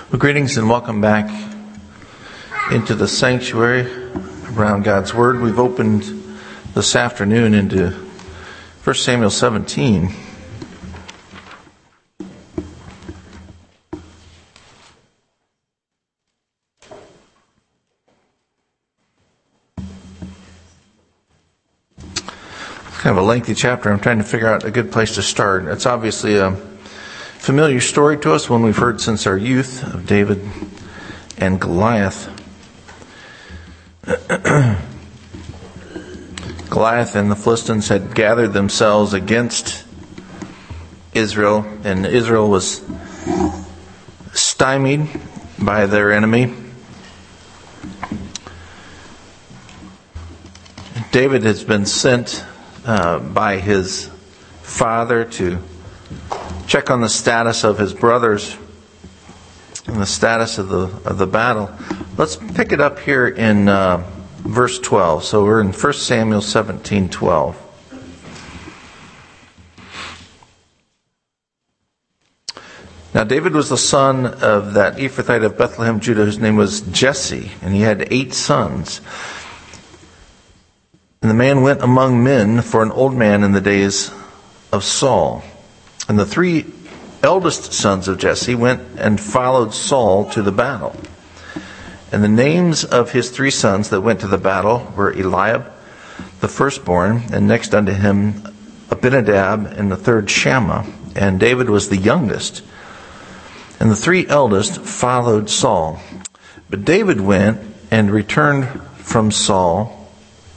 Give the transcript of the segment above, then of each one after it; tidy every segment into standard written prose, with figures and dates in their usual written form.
Well, greetings and welcome back into the sanctuary around God's Word. We've opened this afternoon into 1 Samuel 17. Kind of a lengthy chapter. I'm trying to figure out a good place to start. It's obviously a familiar story to us, one we've heard since our youth, of David and Goliath. Goliath and the Philistines had gathered themselves against Israel, and Israel was stymied by their enemy. David has been sent by his father to check on the status of his brothers and the status of the battle. Let's pick it up here in verse 12. So we're in 1 Samuel 17:12. Now David was the son of that Ephrathite of Bethlehem, Judah, whose name was Jesse, and he had 8 sons. And the man went among men for an old man in the days of Saul. And the 3 eldest sons of Jesse went and followed Saul to the battle. And the names of his 3 sons that went to the battle were Eliab, the firstborn, and next unto him Abinadab, and the third Shammah. And David was the youngest. And the 3 eldest followed Saul. But David went and returned from Saul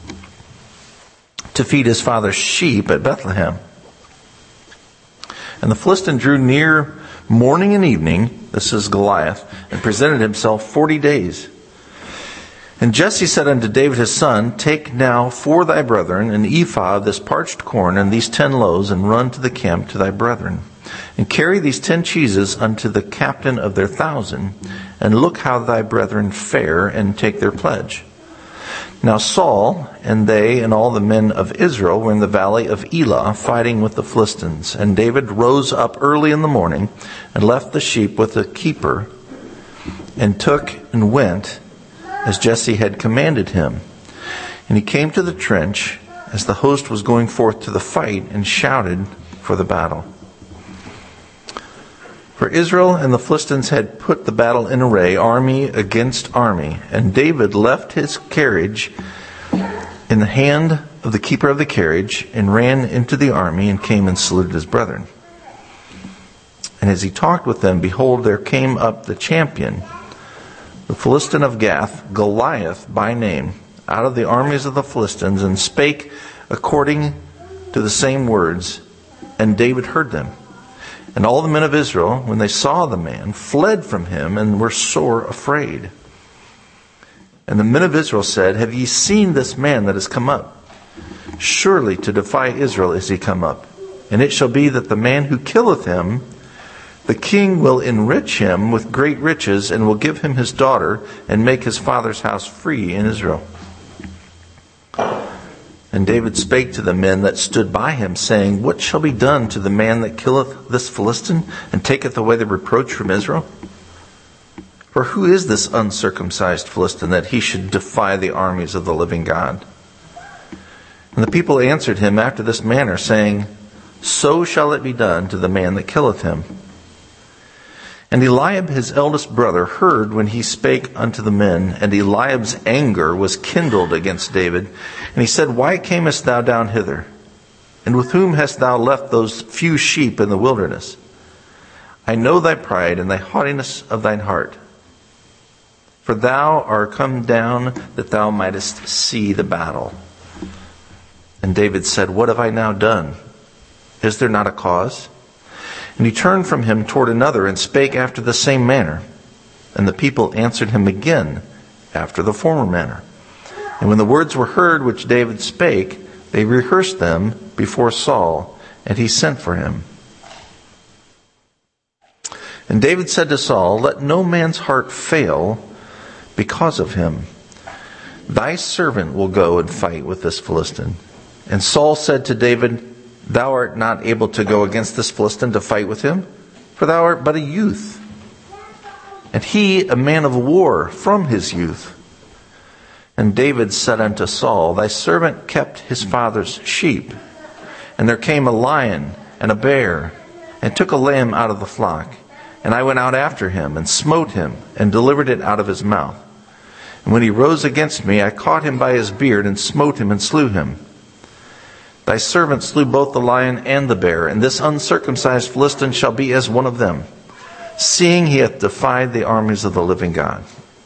to feed his father's sheep at Bethlehem. And the Philistine drew near morning and evening, this is Goliath, and presented himself 40 days. And Jesse said unto David his son, Take now for thy brethren an ephah of this parched corn and these 10 loaves, and run to the camp to thy brethren. And carry these 10 cheeses unto the captain of their 1,000, and look how thy brethren fare, and take their pledge. Now Saul and they and all the men of Israel were in the valley of Elah fighting with the Philistines. And David rose up early in the morning and left the sheep with the keeper, and took and went as Jesse had commanded him. And he came to the trench as the host was going forth to the fight, and shouted for the battle. For Israel and the Philistines had put the battle in array, army against army. And David left his carriage in the hand of the keeper of the carriage, and ran into the army, and came and saluted his brethren. And as he talked with them, behold, there came up the champion, the Philistine of Gath, Goliath by name, out of the armies of the Philistines, and spake according to the same words. And David heard them. And all the men of Israel, when they saw the man, fled from him, and were sore afraid. And the men of Israel said, Have ye seen this man that is come up? Surely to defy Israel is he come up. And it shall be that the man who killeth him, the king will enrich him with great riches, and will give him his daughter, and make his father's house free in Israel. And David spake to the men that stood by him, saying, What shall be done to the man that killeth this Philistine, and taketh away the reproach from Israel? For who is this uncircumcised Philistine, that he should defy the armies of the living God? And the people answered him after this manner, saying, So shall it be done to the man that killeth him. And Eliab his eldest brother heard when he spake unto the men, and Eliab's anger was kindled against David. And he said, Why camest thou down hither? And with whom hast thou left those few sheep in the wilderness? I know thy pride and thy haughtiness of thine heart. For thou art come down that thou mightest see the battle. And David said, What have I now done? Is there not a cause? And he turned from him toward another, and spake after the same manner. And the people answered him again after the former manner. And when the words were heard which David spake, they rehearsed them before Saul, and he sent for him. And David said to Saul, Let no man's heart fail because of him. Thy servant will go and fight with this Philistine. And Saul said to David, Thou art not able to go against this Philistine to fight with him, for thou art but a youth. and he a man of war from his youth. And David said unto Saul, Thy servant kept his father's sheep, and there came a lion and a bear, and took a lamb out of the flock. And I went out after him, and smote him, and delivered it out of his mouth. And when he rose against me, I caught him by his beard, and smote him, and slew him. Thy servant slew both the lion and the bear, and this uncircumcised Philistine shall be as one of them, seeing he hath defied the armies of the living God.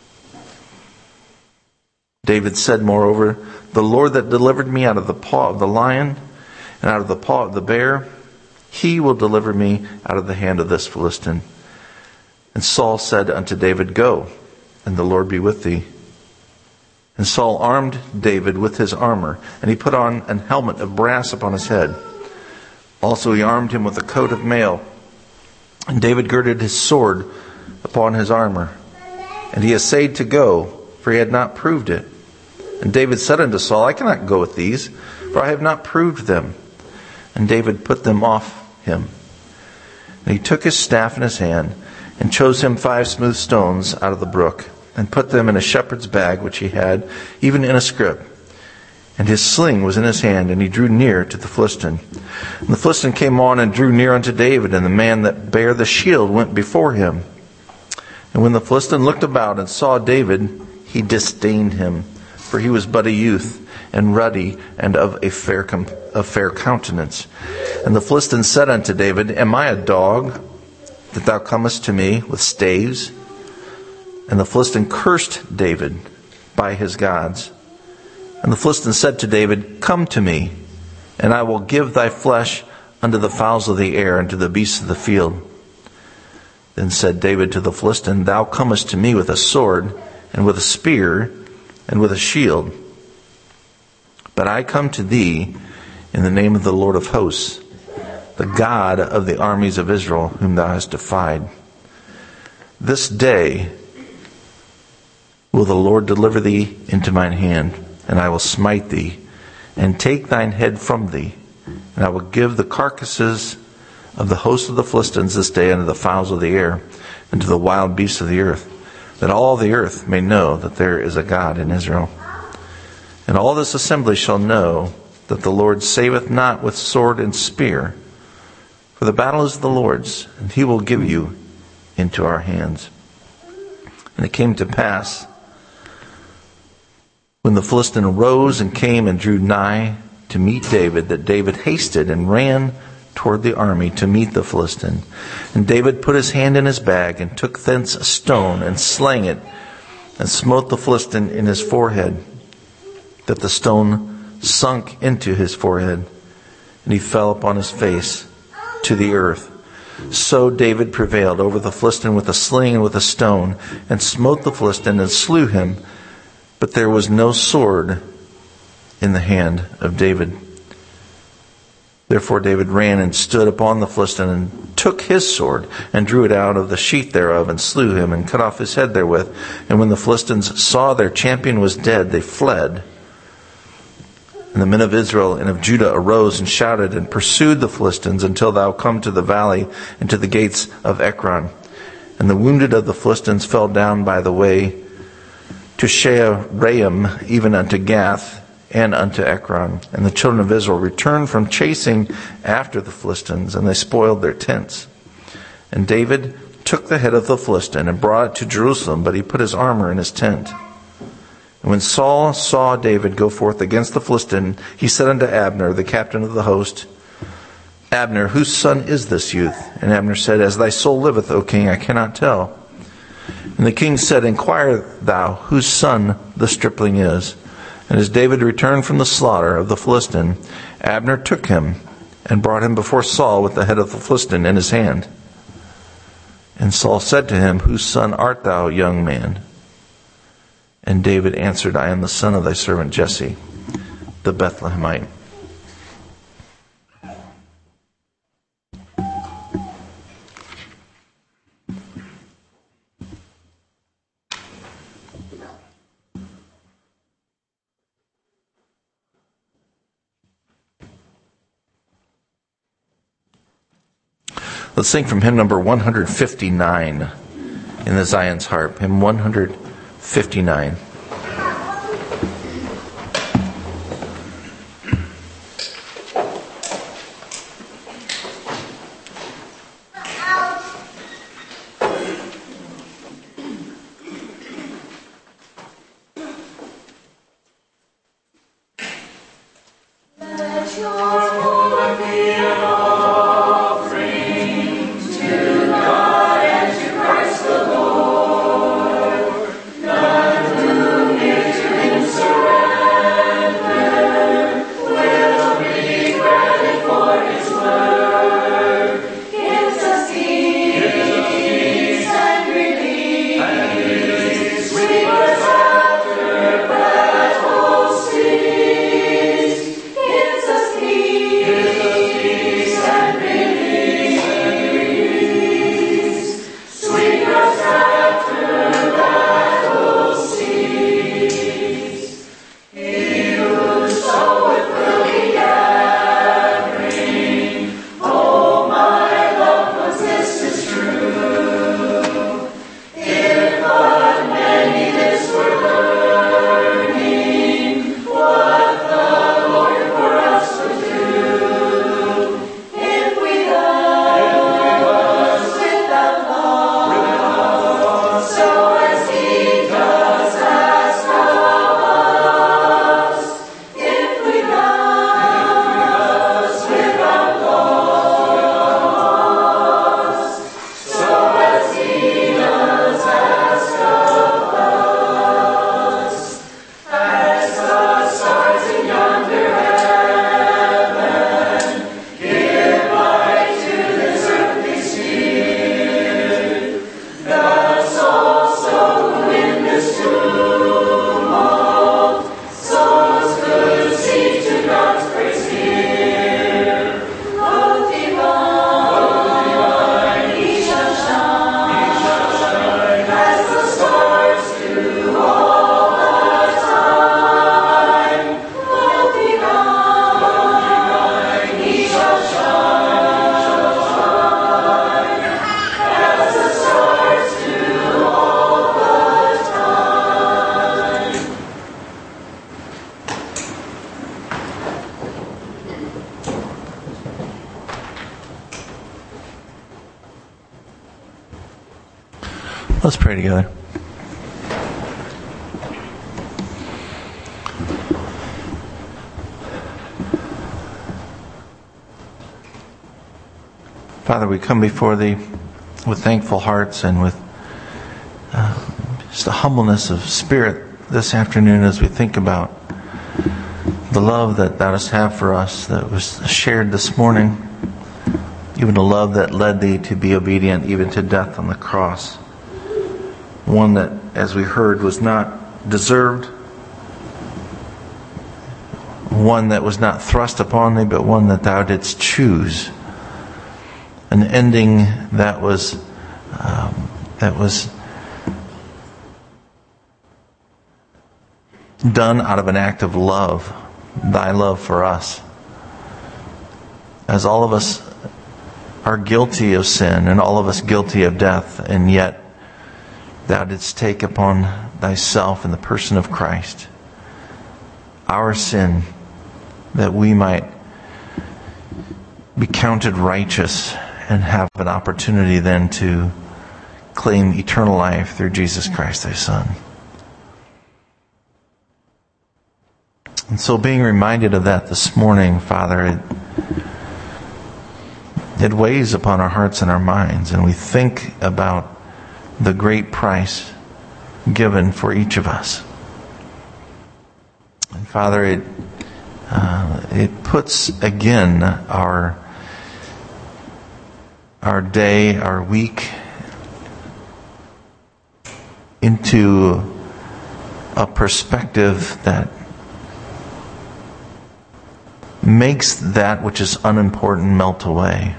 David said, moreover, The Lord that delivered me out of the paw of the lion, and out of the paw of the bear, he will deliver me out of the hand of this Philistine. And Saul said unto David, Go, and the Lord be with thee. And Saul armed David with his armor, and he put on an helmet of brass upon his head. Also he armed him with a coat of mail. And David girded his sword upon his armor. And he essayed to go, for he had not proved it. And David said unto Saul, I cannot go with these, for I have not proved them. And David put them off him. And he took his staff in his hand, and chose him 5 smooth stones out of the brook, and put them in a shepherd's bag which he had, even in a scrip. And his sling was in his hand, and he drew near to the Philistine. And the Philistine came on and drew near unto David, and the man that bare the shield went before him. And when the Philistine looked about and saw David, he disdained him, for he was but a youth, and ruddy, and of a fair countenance. And the Philistine said unto David, Am I a dog, that thou comest to me with staves? And the Philistine cursed David by his gods. And the Philistine said to David, Come to me, and I will give thy flesh unto the fowls of the air, and to the beasts of the field. Then said David to the Philistine, Thou comest to me with a sword, and with a spear, and with a shield. But I come to thee in the name of the Lord of hosts, the God of the armies of Israel, whom thou hast defied. This day will the Lord deliver thee into mine hand, and I will smite thee, and take thine head from thee. And I will give the carcasses of the host of the Philistines this day unto the fowls of the air, and to the wild beasts of the earth, that all the earth may know that there is a God in Israel. And all this assembly shall know that the Lord saveth not with sword and spear, for the battle is the Lord's, and he will give you into our hands. And it came to pass, when the Philistine arose and came and drew nigh to meet David, that David hasted and ran toward the army to meet the Philistine. And David put his hand in his bag, and took thence a stone, and slang it, and smote the Philistine in his forehead, that the stone sunk into his forehead, and he fell upon his face to the earth. So David prevailed over the Philistine with a sling and with a stone, and smote the Philistine, and slew him. But there was no sword in the hand of David. Therefore David ran and stood upon the Philistine, and took his sword, and drew it out of the sheath thereof, and slew him, and cut off his head therewith. And when the Philistines saw their champion was dead, they fled. And the men of Israel and of Judah arose and shouted, and pursued the Philistines until thou come to the valley, and to the gates of Ekron. And the wounded of the Philistines fell down by the way to Shaaraim, even unto Gath, and unto Ekron. And the children of Israel returned from chasing after the Philistines, and they spoiled their tents. And David took the head of the Philistine, and brought it to Jerusalem, but he put his armor in his tent. And when Saul saw David go forth against the Philistine, he said unto Abner, the captain of the host, Abner, whose son is this youth? And Abner said, As thy soul liveth, O king, I cannot tell. And the king said, Inquire thou whose son the stripling is. And as David returned from the slaughter of the Philistine, Abner took him, and brought him before Saul with the head of the Philistine in his hand. And Saul said to him, Whose son art thou, young man? And David answered, I am the son of thy servant Jesse, the Bethlehemite. Let's sing from hymn number 159, in the Zion's Harp, hymn 159. Let's pray together. Father, we come before Thee with thankful hearts and with just a humbleness of spirit this afternoon as we think about the love that Thou dost have for us that was shared this morning, even a love that led Thee to be obedient even to death on the cross. One that, as we heard, was not deserved. One that was not thrust upon Thee, but one that Thou didst choose. An ending that was done out of an act of love, Thy love for us. As all of us are guilty of sin and all of us guilty of death, and yet Thou didst take upon Thyself in the person of Christ our sin, that we might be counted righteous and have an opportunity then to claim eternal life through Jesus Christ, Thy Son. And so being reminded of that this morning, Father, it weighs upon our hearts and our minds, and we think about the great price given for each of us. And Father, it puts again our day, our week into a perspective that makes that which is unimportant melt away.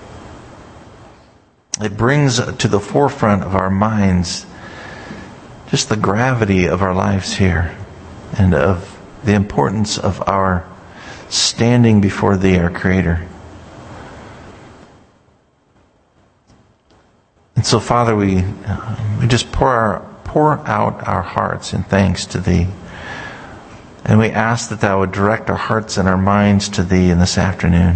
It brings to the forefront of our minds just the gravity of our lives here and of the importance of our standing before Thee, our Creator. And so, Father, we just pour out our hearts in thanks to Thee. And we ask that Thou would direct our hearts and our minds to Thee in this afternoon.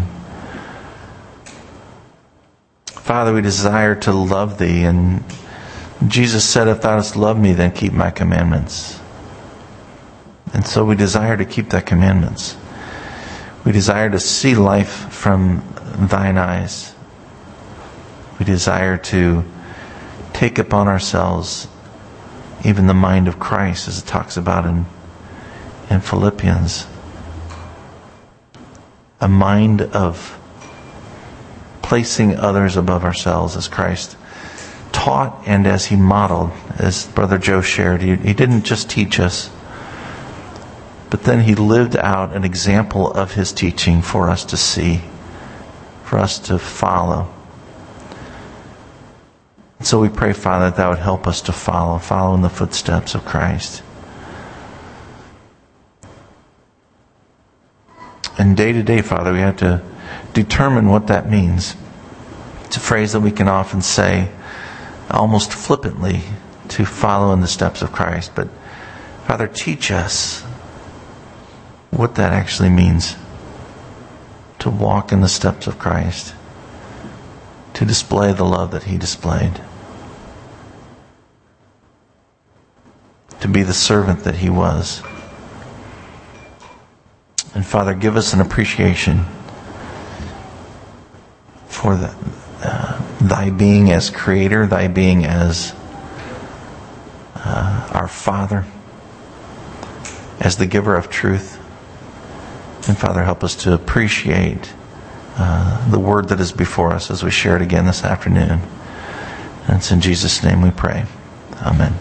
Father, we desire to love Thee, and Jesus said, if Thou dost love me, then keep my commandments. And so we desire to keep Thy commandments. We desire to see life from Thine eyes. We desire to take upon ourselves even the mind of Christ, as it talks about in Philippians. A mind of placing others above ourselves, as Christ taught and as He modeled, as Brother Joe shared. He didn't just teach us, but then He lived out an example of His teaching for us to see, for us to follow. So we pray, Father, that Thou would help us to follow in the footsteps of Christ. And day to day, Father, we have to determine what that means. It's a phrase that we can often say almost flippantly, to follow in the steps of Christ. But Father, teach us what that actually means, to walk in the steps of Christ, to display the love that He displayed, to be the servant that He was. And Father, give us an appreciation for Thy being as Creator, Thy being as our Father, as the giver of truth. And Father, help us to appreciate the Word that is before us as we share it again this afternoon. And it's in Jesus' name we pray. Amen.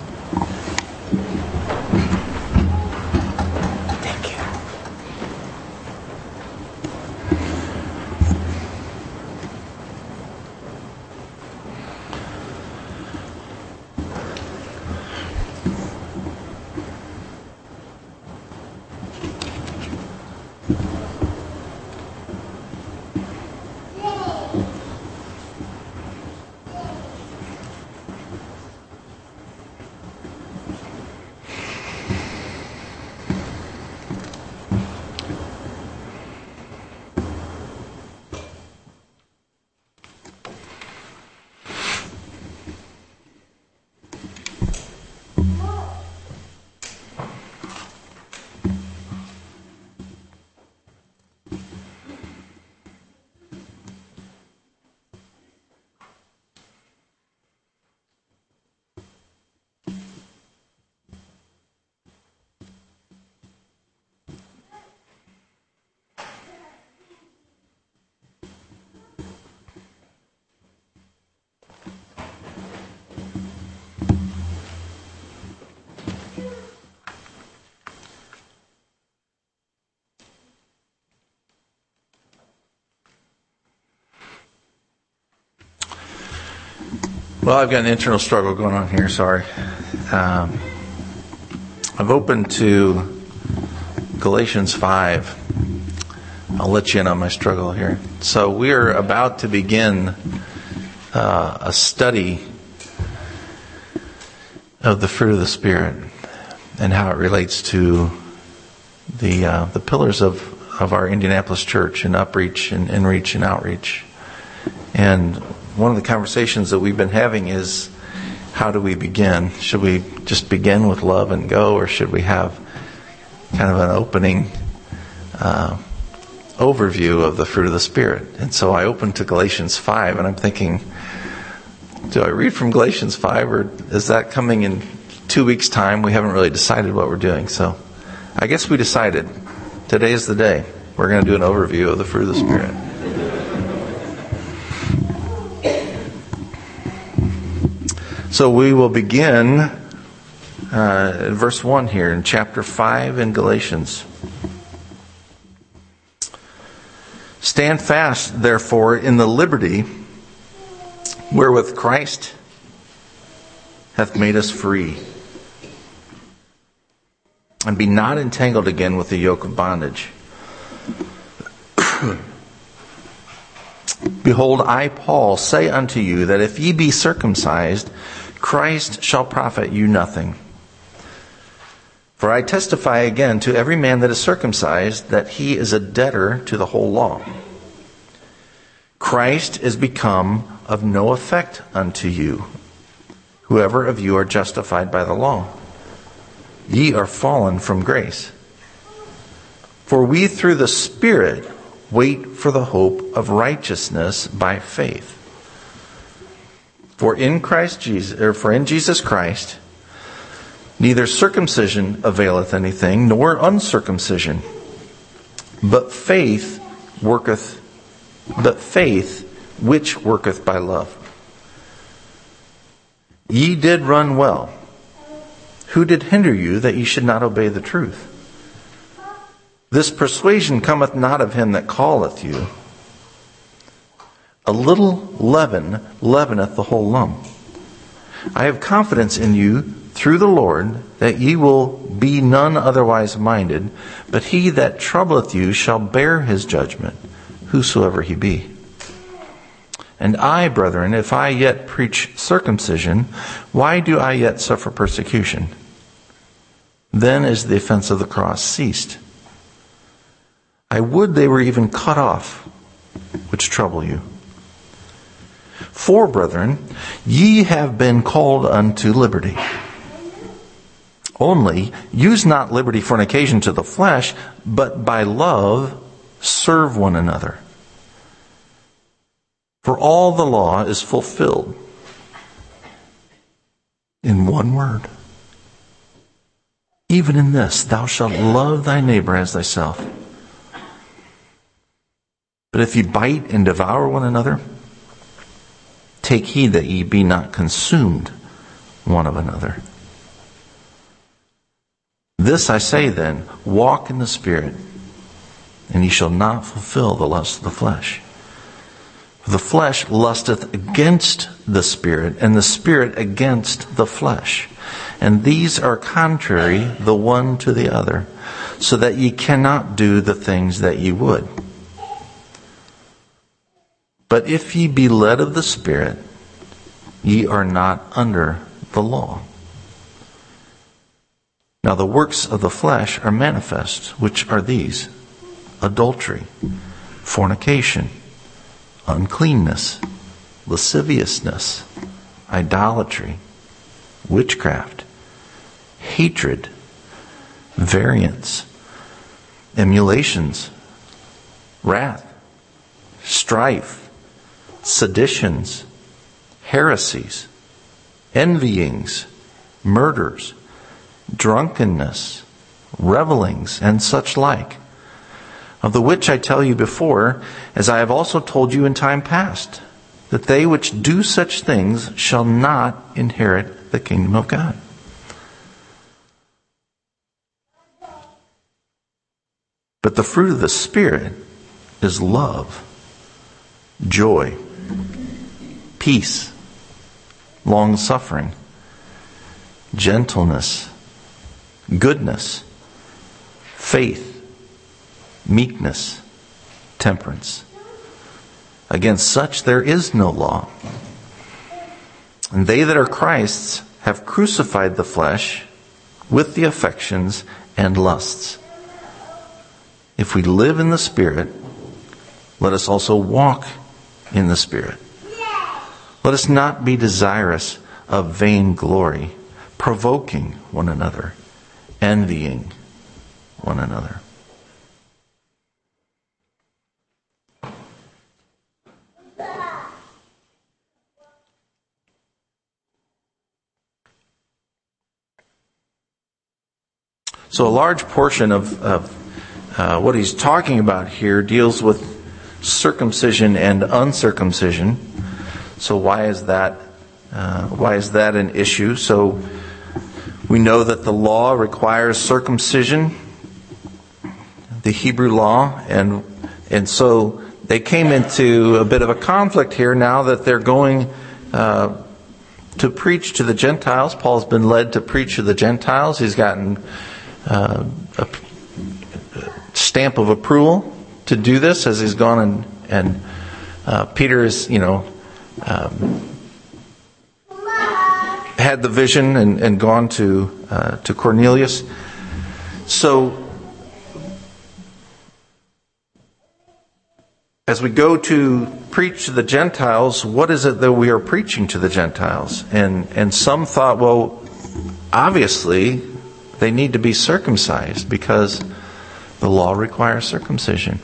Well, I've got an internal struggle going on here, sorry. I've opened to Galatians 5. I'll let you in on my struggle here. So we are about to begin a study of the fruit of the Spirit and how it relates to the pillars of our Indianapolis church and Upreach and Inreach and Outreach. And one of the conversations that we've been having is, how do we begin? Should we just begin with love and go, or should we have kind of an opening overview of the fruit of the Spirit? And so I opened to Galatians 5, and I'm thinking, do I read from Galatians 5, or is that coming in 2 weeks' time? We haven't really decided what we're doing. So I guess we decided. Today is the day. We're going to do an overview of the fruit of the Spirit. So we will begin at verse 1 here in chapter 5 in Galatians. Stand fast, therefore, in the liberty wherewith Christ hath made us free, and be not entangled again with the yoke of bondage. Behold, I, Paul, say unto you that if ye be circumcised, Christ shall profit you nothing. For I testify again to every man that is circumcised that he is a debtor to the whole law. Christ is become of no effect unto you, whoever of you are justified by the law. Ye are fallen from grace. For we through the Spirit wait for the hope of righteousness by faith. For in Jesus Christ, neither circumcision availeth anything, nor uncircumcision, but faith which worketh by love. Ye did run well. Who did hinder you that ye should not obey the truth? This persuasion cometh not of him that calleth you. A little leaven leaveneth the whole lump. I have confidence in you through the Lord that ye will be none otherwise minded, but he that troubleth you shall bear his judgment, whosoever he be. And I, brethren, if I yet preach circumcision, why do I yet suffer persecution? Then is the offense of the cross ceased. I would they were even cut off, which trouble you. For, brethren, ye have been called unto liberty. Only use not liberty for an occasion to the flesh, but by love serve one another. For all the law is fulfilled in one word. Even in this, thou shalt love thy neighbor as thyself. But if ye bite and devour one another, take heed that ye be not consumed one of another. This I say then, walk in the Spirit, and ye shall not fulfill the lust of the flesh. For the flesh lusteth against the Spirit, and the Spirit against the flesh. And these are contrary the one to the other, so that ye cannot do the things that ye would. But if ye be led of the Spirit, ye are not under the law. Now the works of the flesh are manifest, which are these: adultery, fornication, uncleanness, lasciviousness, idolatry, witchcraft, hatred, variance, emulations, wrath, strife, seditions, heresies, envyings, murders, drunkenness, revelings, and such like, of the which I tell you before, as I have also told you in time past, that they which do such things shall not inherit the kingdom of God. But the fruit of the Spirit is love, joy, peace, long-suffering, gentleness, goodness, faith, meekness, temperance. Against such there is no law. And they that are Christ's have crucified the flesh with the affections and lusts. If we live in the Spirit, let us also walk in the Spirit. Let us not be desirous of vain glory, provoking one another, envying one another. So a large portion of what he's talking about here deals with circumcision and uncircumcision. So why is that an issue? So we know that the law requires circumcision, the Hebrew law, and so they came into a bit of a conflict here now that they're going to preach to the Gentiles. Paul's been led to preach to the Gentiles. He's gotten a stamp of approval to do this as he's gone and Peter's, had the vision and gone to Cornelius. So, as we go to preach to the Gentiles, what is it that we are preaching to the Gentiles? And some thought, well, obviously, they need to be circumcised because the law requires circumcision.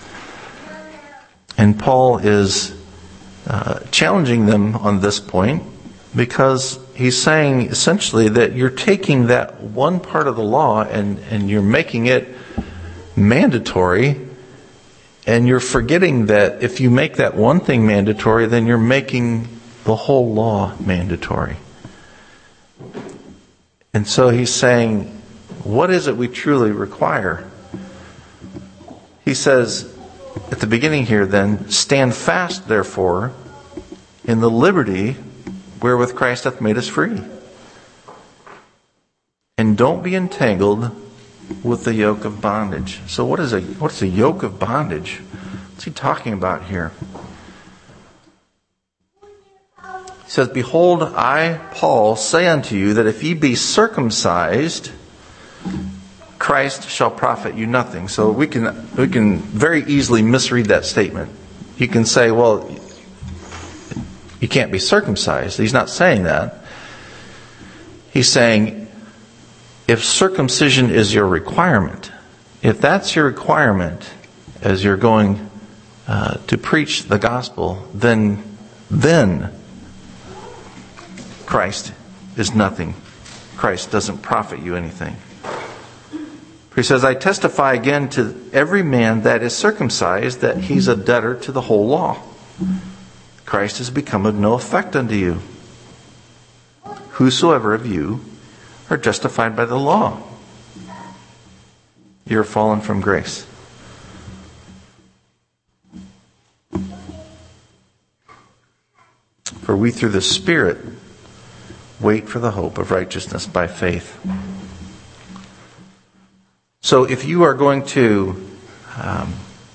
And Paul is challenging them on this point because he's saying essentially that you're taking that one part of the law and you're making it mandatory, and you're forgetting that if you make that one thing mandatory, then you're making the whole law mandatory. And so he's saying, what is it we truly require? He says at the beginning here then, stand fast therefore in the liberty wherewith Christ hath made us free. And don't be entangled with the yoke of bondage. So what's a yoke of bondage? What's he talking about here? He says, behold, I, Paul, say unto you that if ye be circumcised, Christ shall profit you nothing. So we can very easily misread that statement. You can say, well, you can't be circumcised. He's not saying that. He's saying, if circumcision is your requirement, if that's your requirement as you're going to preach the gospel, then Christ is nothing. Christ doesn't profit you anything. He says, I testify again to every man that is circumcised that he's a debtor to the whole law. Christ has become of no effect unto you. Whosoever of you are justified by the law, you're fallen from grace. For we through the Spirit wait for the hope of righteousness by faith. So if you are going to I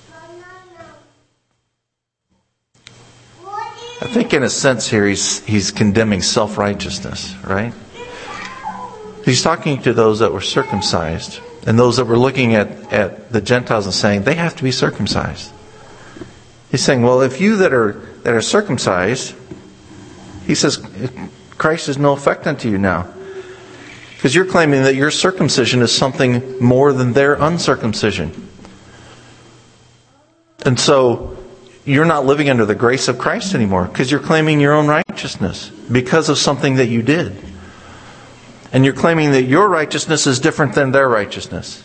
think in a sense here he's condemning self-righteousness, right? He's talking to those that were circumcised and those that were looking at the Gentiles and saying they have to be circumcised. He's saying, well, if you that are circumcised, he says, Christ is no effect unto you now. Because you're claiming that your circumcision is something more than their uncircumcision. And so you're not living under the grace of Christ anymore because you're claiming your own righteousness because of something that you did. And you're claiming that your righteousness is different than their righteousness.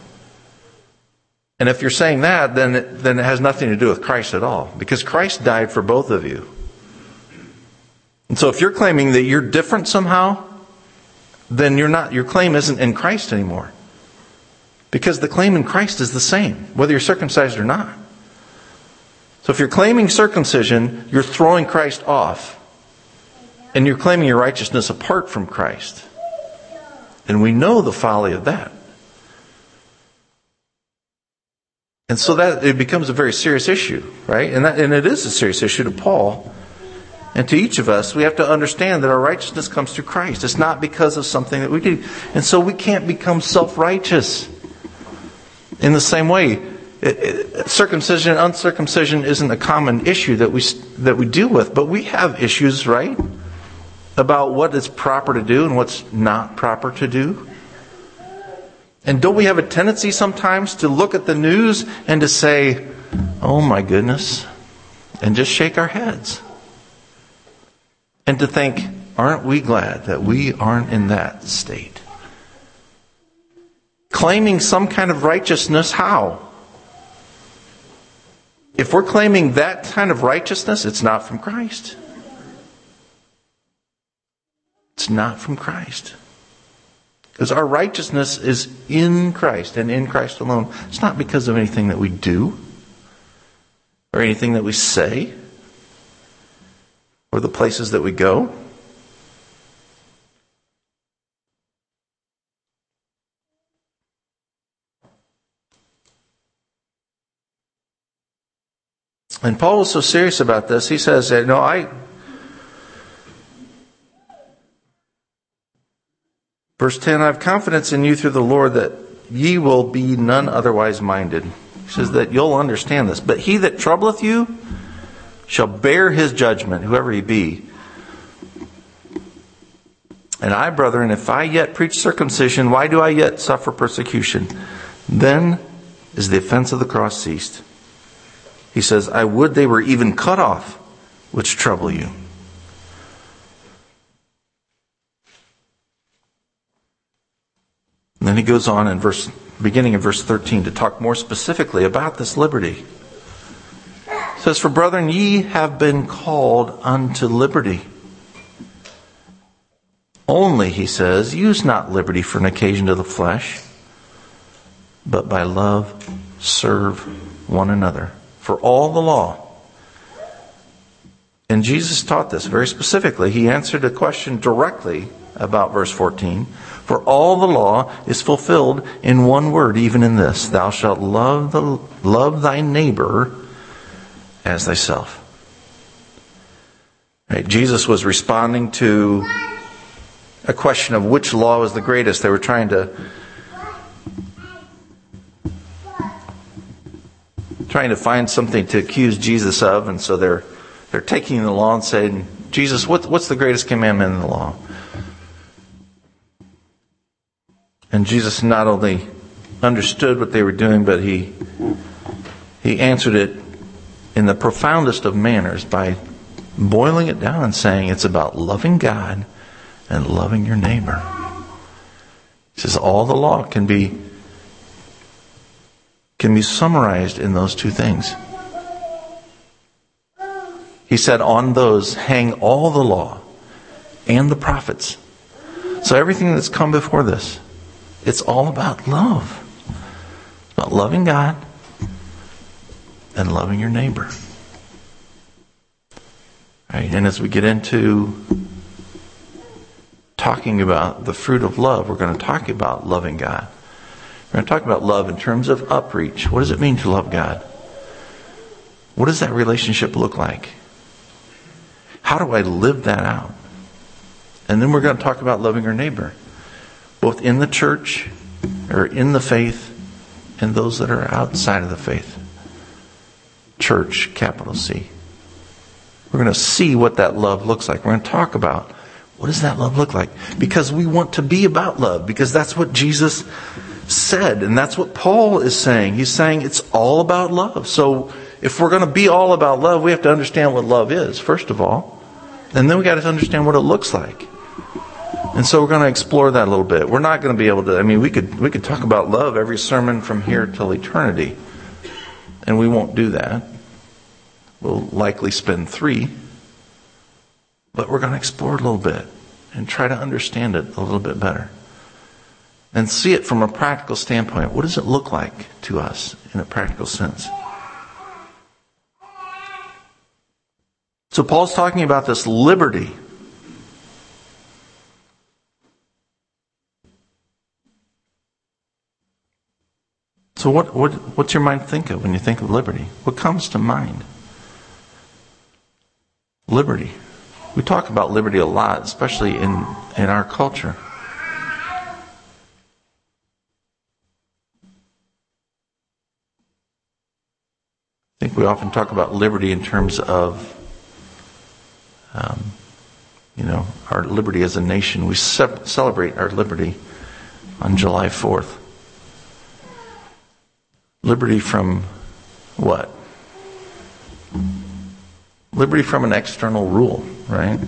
And if you're saying that, then it has nothing to do with Christ at all. Because Christ died for both of you. And so if you're claiming that you're different somehow, then you're not. Your claim isn't in Christ anymore. Because the claim in Christ is the same, whether you're circumcised or not. So if you're claiming circumcision, you're throwing Christ off. And you're claiming your righteousness apart from Christ. And we know the folly of that. And so that it becomes a very serious issue, right? And it is a serious issue to Paul. And to each of us, we have to understand that our righteousness comes through Christ. It's not because of something that we do. And so we can't become self-righteous. In the same way, circumcision and uncircumcision isn't a common issue that we deal with. But we have issues, right? About what is proper to do and what's not proper to do. And don't we have a tendency sometimes to look at the news and to say, oh my goodness, and just shake our heads. And to think, aren't we glad that we aren't in that state? Claiming some kind of righteousness, how? If we're claiming that kind of righteousness, it's not from Christ. It's not from Christ. Because our righteousness is in Christ and in Christ alone. It's not because of anything that we do or anything that we say or the places that we go. And Paul was so serious about this, he says, verse 10, I have confidence in you through the Lord that ye will be none otherwise minded. He says that you'll understand this. But he that troubleth you shall bear his judgment, whoever he be. And I, brethren, if I yet preach circumcision, why do I yet suffer persecution? Then is the offense of the cross ceased. He says, I would they were even cut off, which trouble you. And then he goes on in beginning in verse 13 to talk more specifically about this liberty. It says, for brethren, ye have been called unto liberty. Only, he says, use not liberty for an occasion to the flesh, but by love serve one another. For all the law. And Jesus taught this very specifically. He answered a question directly about verse 14. For all the law is fulfilled in one word, even in this. Thou shalt love thy neighbor as thyself. Right, Jesus was responding to a question of which law was the greatest. They were trying to find something to accuse Jesus of, and so they're taking the law and saying, Jesus, what's the greatest commandment in the law? And Jesus not only understood what they were doing, but he answered it in the profoundest of manners by boiling it down and saying it's about loving God and loving your neighbor. He says all the law can be summarized in those two things. He said, on those hang all the law and the prophets. So everything that's come before this, it's all about love. It's about loving God and loving your neighbor. Right? And as we get into talking about the fruit of love, we're going to talk about loving God. We're going to talk about love in terms of upreach. What does it mean to love God? What does that relationship look like? How do I live that out? And then we're going to talk about loving our neighbor, both in the church or in the faith and those that are outside of the faith. Church, capital C. We're going to see what that love looks like. We're going to talk about what does that love look like? Because we want to be about love, because that's what Jesus said, and that's what Paul is saying. He's saying it's all about love. So if we're going to be all about love, we have to understand what love is, first of all. And then we got to understand what it looks like. And so we're going to explore that a little bit. We're not going to be able to, we could talk about love every sermon from here till eternity. And we won't do that. We'll likely spend 3. But we're going to explore it a little bit and try to understand it a little bit better. And see it from a practical standpoint. What does it look like to us in a practical sense? So Paul's talking about this liberty. So what's your mind think of when you think of liberty? What comes to mind? Liberty. We talk about liberty a lot, especially in our culture. I think we often talk about liberty in terms of, our liberty as a nation. We celebrate our liberty on July 4th. Liberty from what? Liberty from an external rule, right?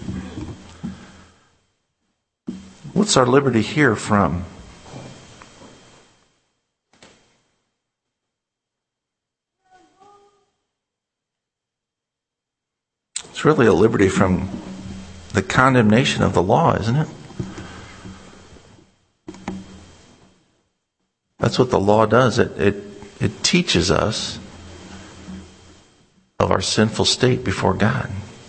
What's our liberty here from? It's really a liberty from the condemnation of the law, isn't it? That's what the law does. It teaches us of our sinful state before God.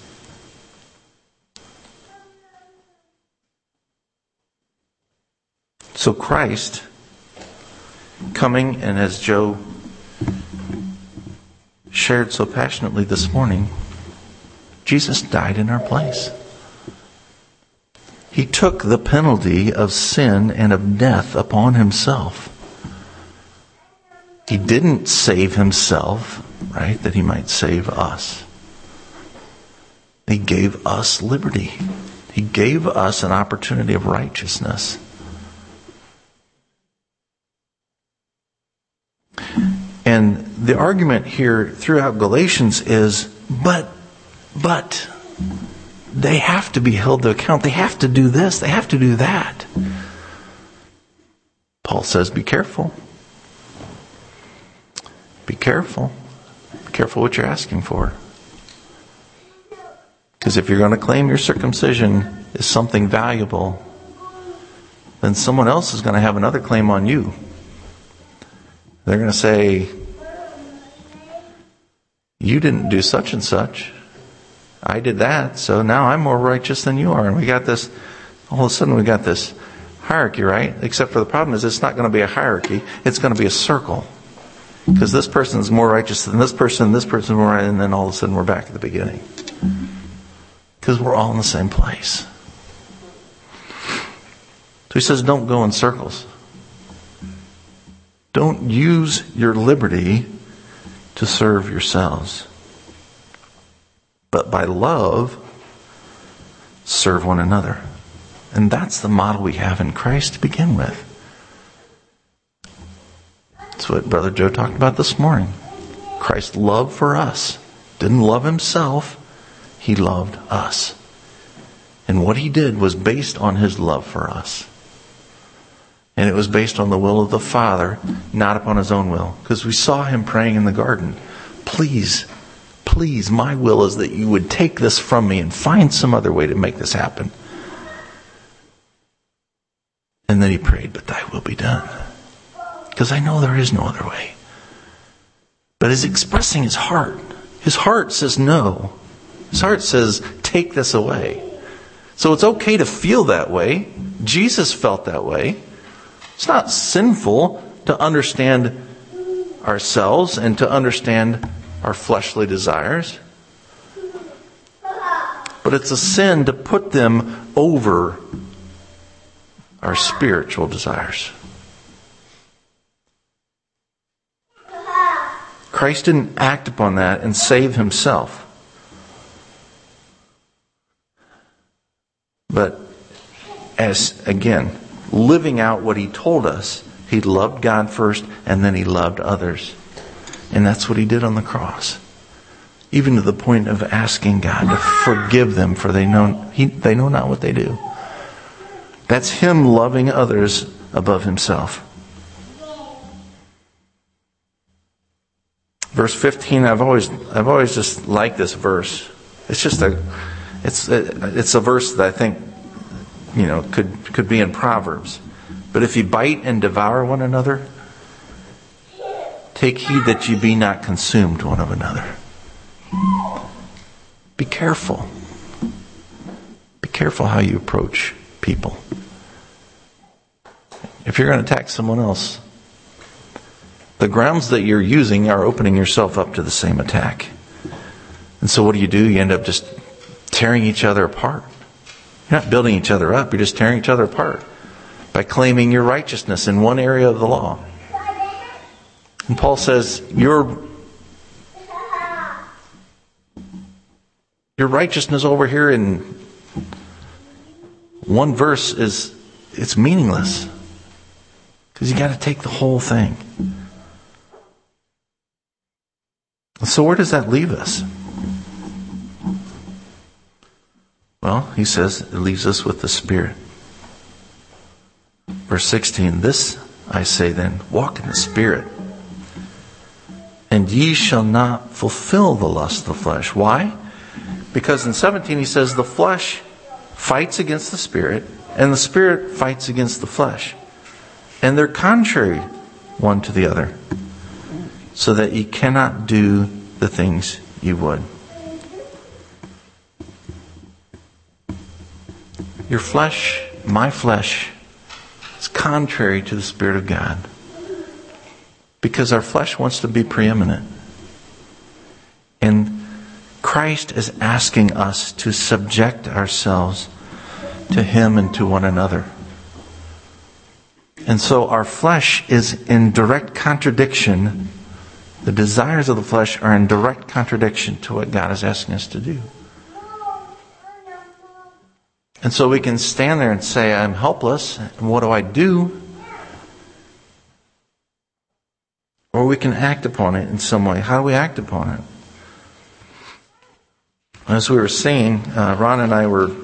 So Christ coming, and as Joe shared so passionately this morning, Jesus died in our place. He took the penalty of sin and of death upon himself. He didn't save himself, right, that he might save us. He gave us liberty. He gave us an opportunity of righteousness. And the argument here throughout Galatians is, but they have to be held to account. They have to do this. They have to do that. Paul says, be careful. Be careful. Be careful what you're asking for. Because if you're going to claim your circumcision is something valuable, then someone else is going to have another claim on you. They're going to say, you didn't do such and such. I did that, so now I'm more righteous than you are. And we got this, all of a sudden we got this hierarchy, right? Except for the problem is it's not going to be a hierarchy. It's going to be a circle. Because this person is more righteous than this person is more righteous, and then all of a sudden we're back at the beginning. Because we're all in the same place. So he says, don't go in circles. Don't use your liberty to serve yourselves. But by love, serve one another. And that's the model we have in Christ to begin with. That's what Brother Joe talked about this morning. Christ's love for us. Didn't love himself. He loved us. And what he did was based on his love for us. And it was based on the will of the Father, not upon his own will. Because we saw him praying in the garden. Please, please, my will is that you would take this from me and find some other way to make this happen. And then he prayed, but thy will be done. Because I know there is no other way. But he's expressing his heart. His heart says no. His heart says, take this away. So it's okay to feel that way. Jesus felt that way. It's not sinful to understand ourselves and to understand our fleshly desires. But it's a sin to put them over our spiritual desires. Christ didn't act upon that and save himself. But as, again, living out what he told us, he loved God first and then he loved others. And that's what he did on the cross. Even to the point of asking God to forgive them, for they know not what they do. That's him loving others above himself. Verse 15, I've always just liked this verse. It's a verse that I think, could be in Proverbs. But if you bite and devour one another, take heed that you be not consumed one of another. Be careful. Be careful how you approach people. If you're going to attack someone else, the grounds that you're using are opening yourself up to the same attack. And so what do? You end up just tearing each other apart. You're not building each other up, you're just tearing each other apart by claiming your righteousness in one area of the law. And Paul says, your righteousness over here in one verse it's meaningless. Because you got to take the whole thing. So where does that leave us? Well, he says it leaves us with the Spirit. Verse 16, this I say then, walk in the Spirit, and ye shall not fulfill the lust of the flesh. Why? Because in 17 he says the flesh fights against the Spirit, and the Spirit fights against the flesh. And they're contrary one to the other, so that ye cannot do the things ye would. Your flesh, my flesh, is contrary to the Spirit of God. Because our flesh wants to be preeminent. Christ is asking us to subject ourselves to Him and to one another. And so our flesh is in direct contradiction. The desires of the flesh are in direct contradiction to what God is asking us to do. And so we can stand there and say, I'm helpless, and what do I do? Or we can act upon it in some way. How do we act upon it? As we were singing, Ron and I were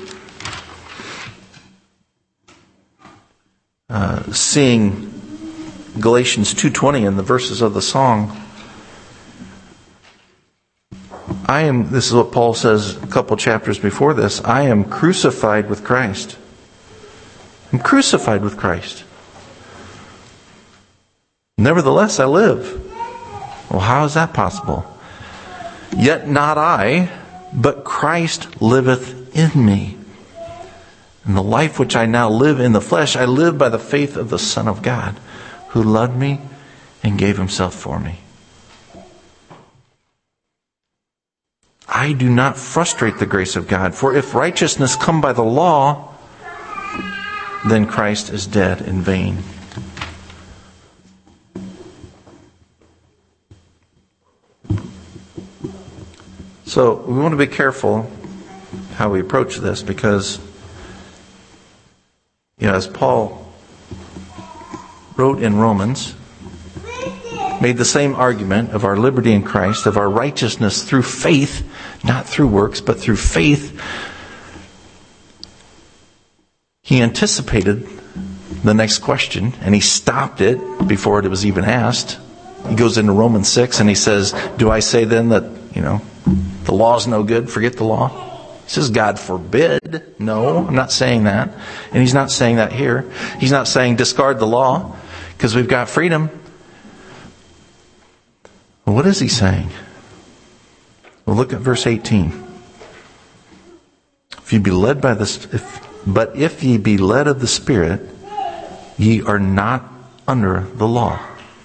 seeing Galatians 2:20 in the verses of the song. This is what Paul says a couple chapters before this, I am crucified with Christ. I'm crucified with Christ. Nevertheless, I live. Well, how is that possible? Yet not I, but Christ liveth in me. And the life which I now live in the flesh, I live by the faith of the Son of God, who loved me and gave Himself for me. I do not frustrate the grace of God, for if righteousness come by the law, then Christ is dead in vain. So we want to be careful how we approach this, because, as Paul wrote in Romans, made the same argument of our liberty in Christ, of our righteousness through faith, not through works, but through faith. He anticipated the next question, and he stopped it before it was even asked. He goes into Romans 6 and he says, do I say then that, the law is no good, forget the law? He says, God forbid. No, I'm not saying that. And he's not saying that here. He's not saying discard the law because we've got freedom. What is he saying? Well, look at verse 18. If ye be led by but if ye be led of the Spirit, ye are not under the law.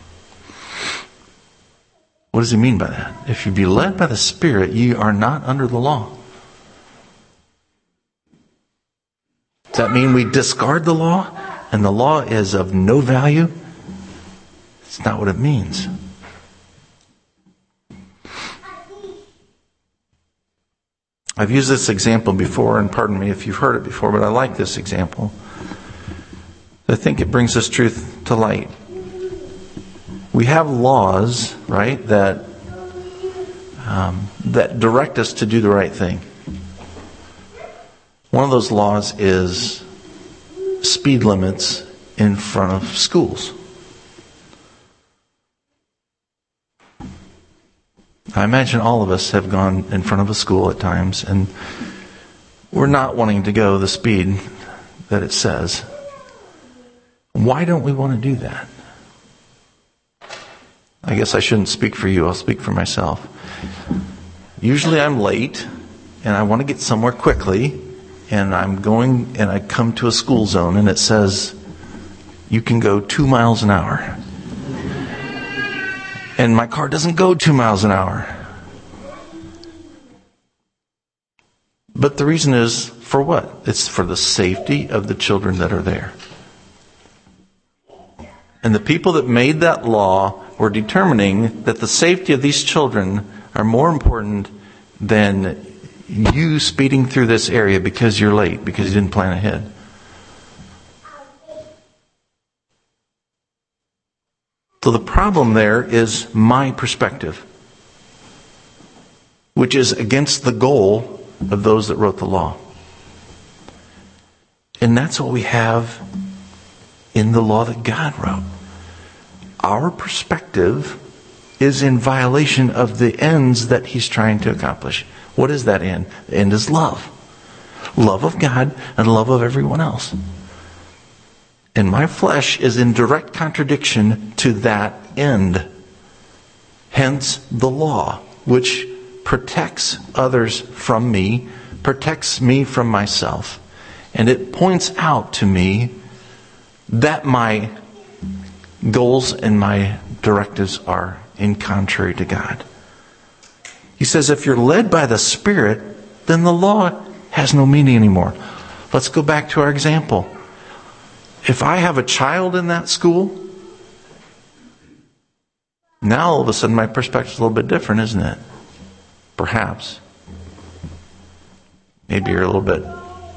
What does he mean by that? If you be led by the Spirit, ye are not under the law. Does that mean we discard the law and the law is of no value? It's not what it means. I've used this example before, and pardon me if you've heard it before, but I like this example. I think it brings this truth to light. We have laws, right, that direct us to do the right thing. One of those laws is speed limits in front of schools. I imagine all of us have gone in front of a school at times, and we're not wanting to go the speed that it says. Why don't we want to do that? I guess I shouldn't speak for you. I'll speak for myself. Usually I'm late, and I want to get somewhere quickly, and I'm going, and I come to a school zone, and it says, you can go 2 miles an hour. And my car doesn't go 2 miles an hour. But the reason is for what? It's for the safety of the children that are there. And the people that made that law were determining that the safety of these children are more important than you speeding through this area because you're late, because you didn't plan ahead. So the problem there is my perspective, which is against the goal of those that wrote the law. And that's what we have in the law that God wrote. Our perspective is in violation of the ends that He's trying to accomplish. What is that end? The end is love. Love of God and love of everyone else. And my flesh is in direct contradiction to that end. Hence the law, which protects others from me, protects me from myself. And it points out to me that my goals and my directives are in contrary to God. He says if you're led by the Spirit, then the law has no meaning anymore. Let's go back to our example. If I have a child in that school, now all of a sudden my perspective is a little bit different, isn't it? Perhaps. Maybe you're a little bit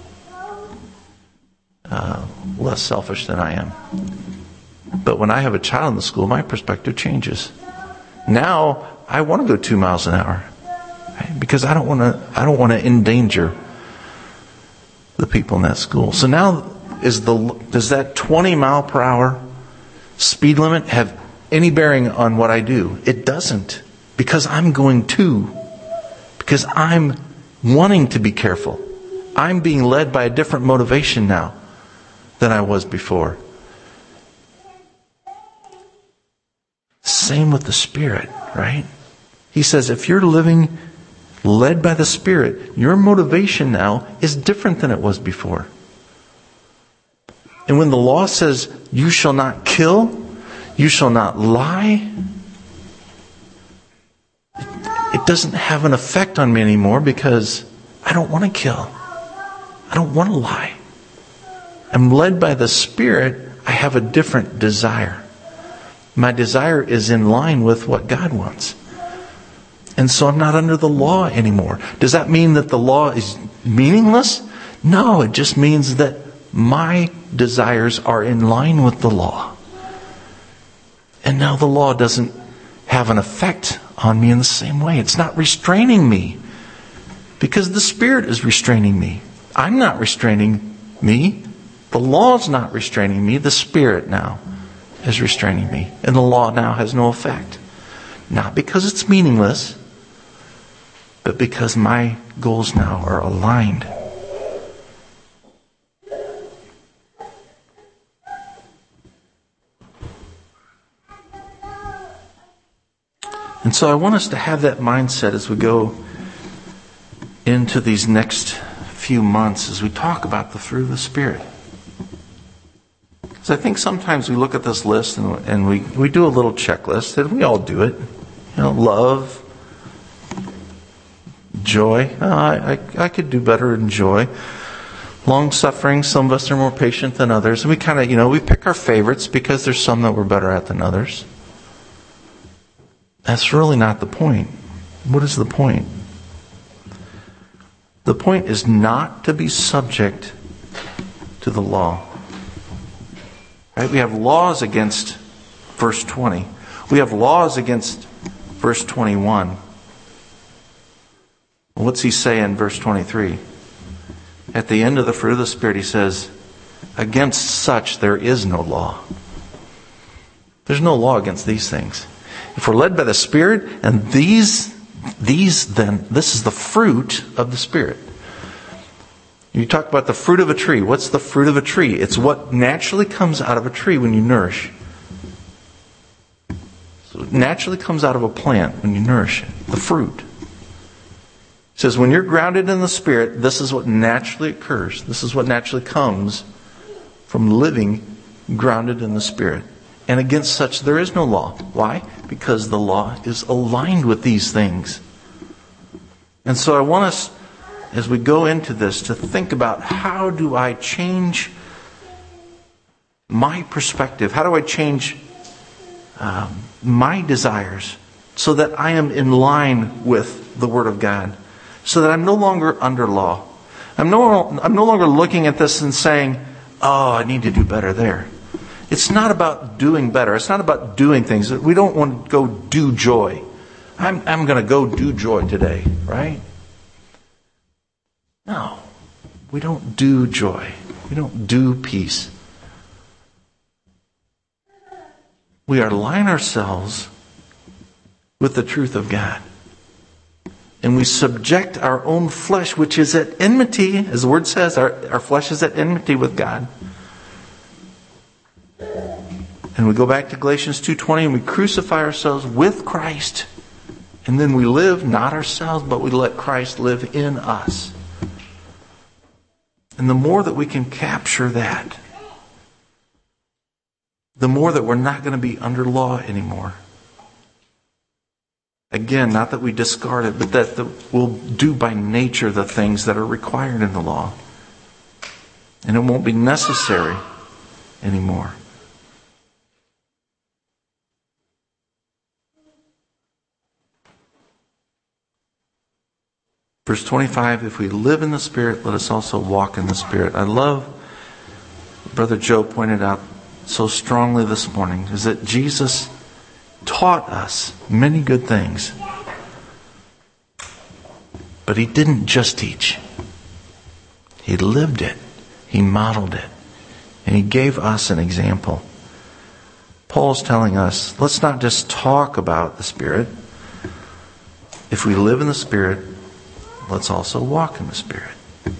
less selfish than I am. But when I have a child in the school, my perspective changes. Now I want to go 2 miles an hour, right? Because I don't want to endanger the people in that school. So now does that 20 mile per hour speed limit have any bearing on what I do? It doesn't, because I'm going to. Because I'm wanting to be careful. I'm being led by a different motivation now than I was before. Same with the Spirit, right? He says if you're living led by the Spirit, your motivation now is different than it was before. And when the law says, you shall not kill, you shall not lie, it doesn't have an effect on me anymore because I don't want to kill. I don't want to lie. I'm led by the Spirit. I have a different desire. My desire is in line with what God wants. And so I'm not under the law anymore. Does that mean that the law is meaningless? No, it just means that my desires are in line with the law. And now the law doesn't have an effect on me in the same way. It's not restraining me because the Spirit is restraining me. I'm not restraining me. The law's not restraining me. The Spirit now is restraining me. And the law now has no effect. Not because it's meaningless, but because my goals now are aligned. And so I want us to have that mindset as we go into these next few months, as we talk about the fruit of the Spirit. Because I think sometimes we look at this list and we do a little checklist, and we all do it. Love, joy. I could do better in joy. Long suffering. Some of us are more patient than others. And we kind of, we pick our favorites because there's some that we're better at than others. That's really not the point. What is the point? The point is not to be subject to the law. Right? We have laws against verse 20. We have laws against verse 21. What's he say in verse 23? At the end of the fruit of the Spirit, he says, against such there is no law. There's no law against these things. If we're led by the Spirit, and these then, this is the fruit of the Spirit. You talk about the fruit of a tree. What's the fruit of a tree? It's what naturally comes out of a tree when you nourish. So it naturally comes out of a plant when you nourish it. The fruit. It says when you're grounded in the Spirit, this is what naturally occurs. This is what naturally comes from living grounded in the Spirit. And against such there is no law. Why? Because the law is aligned with these things. And so I want us, as we go into this, to think about how do I change my perspective? How do I change my desires so that I am in line with the Word of God? So that I'm no longer under law. I'm no longer looking at this and saying, oh, I need to do better there. It's not about doing better. It's not about doing things. We don't want to go do joy. I'm going to go do joy today, right? No. We don't do joy. We don't do peace. We align ourselves with the truth of God. And we subject our own flesh, which is at enmity, as the Word says, our flesh is at enmity with God. And we go back to Galatians 2:20 and we crucify ourselves with Christ. And then we live, not ourselves, but we let Christ live in us. And the more that we can capture that, the more that we're not going to be under law anymore. Again, not that we discard it, but that we'll do by nature the things that are required in the law. And it won't be necessary anymore. Verse 25, if we live in the Spirit, let us also walk in the Spirit. I love, Brother Joe pointed out so strongly this morning, is that Jesus taught us many good things. But He didn't just teach. He lived it. He modeled it. And He gave us an example. Paul's telling us, let's not just talk about the Spirit. If we live in the Spirit, let's also walk in the Spirit.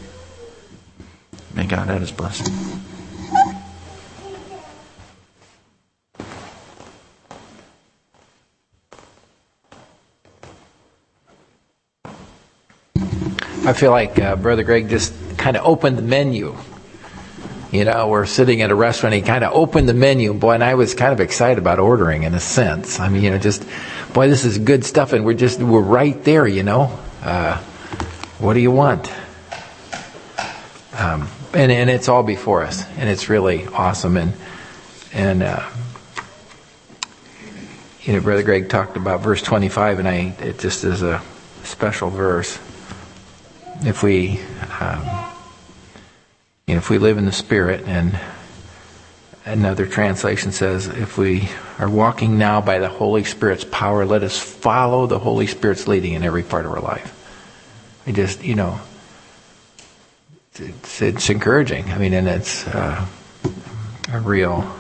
May God add His blessing. I feel like Brother Greg just kind of opened the menu. You know, we're sitting at a restaurant, he kind of opened the menu. Boy, and I was kind of excited about ordering in a sense. I mean, you know, just, boy, this is good stuff, and we're right there, you know. What do you want? And it's all before us, and it's really awesome. And you know, Brother Greg talked about verse 25, and it just is a special verse. If we live in the Spirit, and another translation says, if we are walking now by the Holy Spirit's power, let us follow the Holy Spirit's leading in every part of our life. I just, you know, it's encouraging. I mean, and it's a real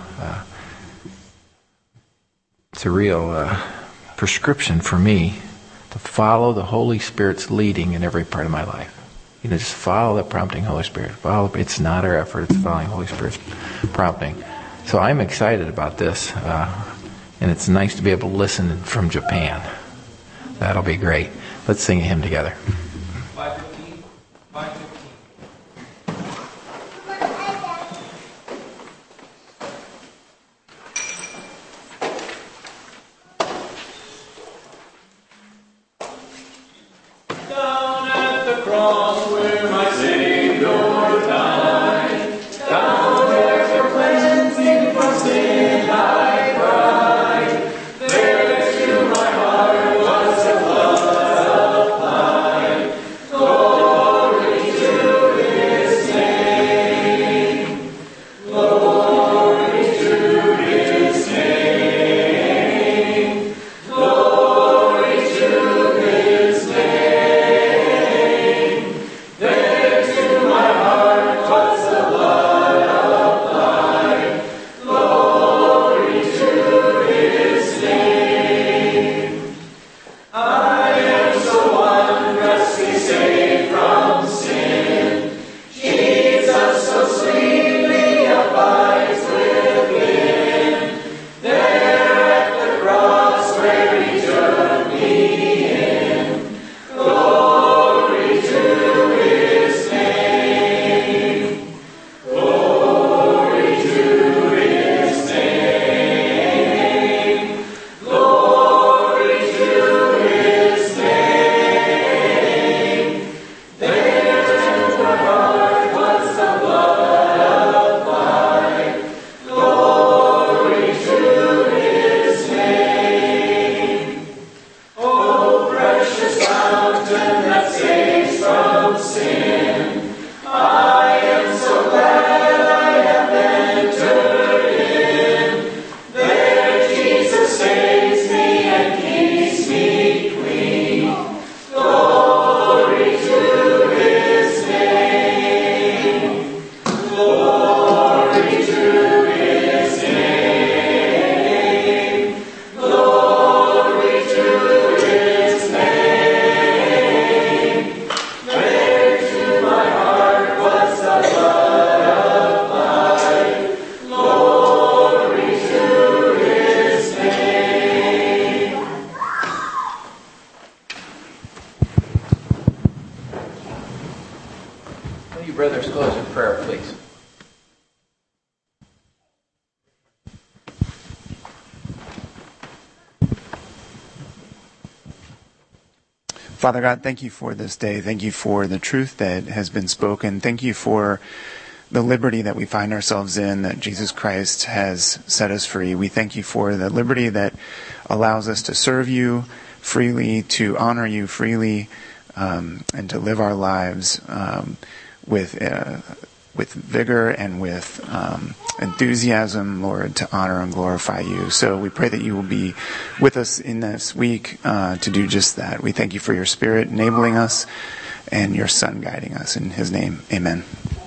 prescription for me to follow the Holy Spirit's leading in every part of my life. You know, just follow the prompting Holy Spirit. It's not our effort, it's following Holy Spirit's prompting. So I'm excited about this. And it's nice to be able to listen from Japan. That'll be great. Let's sing a hymn together. 515. 515. brothers close in prayer, please. Father God, thank you for this day. Thank you for the truth that has been spoken. Thank you for the liberty that we find ourselves in, that Jesus Christ has set us free. We thank you for the liberty that allows us to serve you freely, to honor you freely, and to live our lives with vigor and with enthusiasm, Lord, to honor and glorify you. So we pray that you will be with us in this week to do just that. We thank you for your Spirit enabling us and your Son guiding us. In his name, amen.